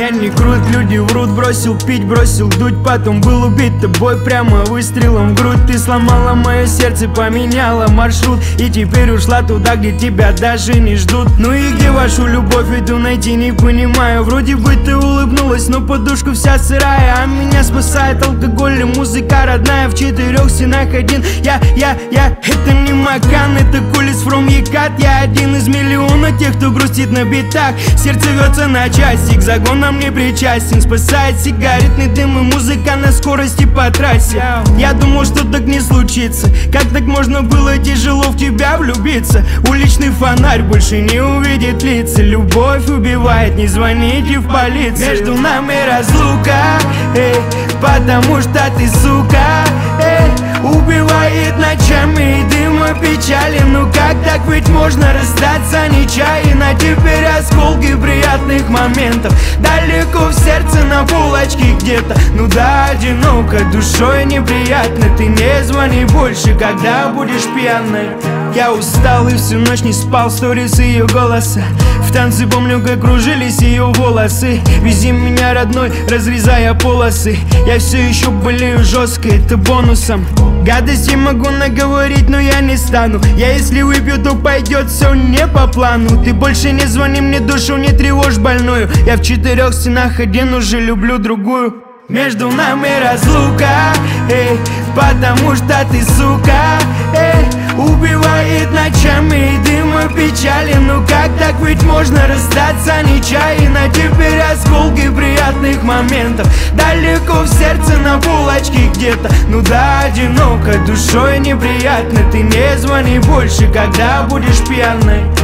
Я не крут, люди врут. Бросил пить, бросил дуть, потом был убит тобой прямо выстрелом в грудь. Ты сломала мое сердце, поменяла маршрут, и теперь ушла туда, где тебя даже не ждут. Ну и где вашу любовь иду найти, не понимаю. Вроде бы ты улыбнулась, но подушка вся сырая. А меня спасает алкоголь и музыка родная. В 4 стенах один я. Это не Макан, это Кулис from Екат. Я один из миллиона тех, кто грустит на битах. Сердце рвется на части, к загонам не причастен. Спасает сигаретный дым и музыка на скорости по трассе. Я думал, что так не случится. Как так можно было тяжело в тебя влюбиться? Уличный фонарь больше не увидит лица. Любовь убивает, не звоните в полицию. Между нами разлука, потому что ты, сука, убивает ночами и дыма печали. Ну как так, ведь можно расстаться нечаянно. Теперь осколки приятных моментов далеко в сердце, на булочке где-то. Ну да, одиноко, душой неприятно. Ты не звони больше, когда будешь пьяной. Я устал и всю ночь не спал, сторис ее голоса. В танце помню, как кружились ее волосы. Вези меня, родной, разрезая полосы. Я все еще болею жестко, это бонусом. Гадости могу наговорить, но я не стану. Я если выпью, то пойдет все не по плану. Ты больше не звони мне, душу не тревожь больную. Я в 4 стенах один, уже люблю другую. Между нами разлука, потому что ты, сука, убивает ночами и дыма печали. Ну как так, ведь можно расстаться нечаянно. Теперь осколки приятных моментов далеко в сердце, на булочке где-то. Ну да, одиноко, душой неприятно. Ты не звони больше, когда будешь пьяной.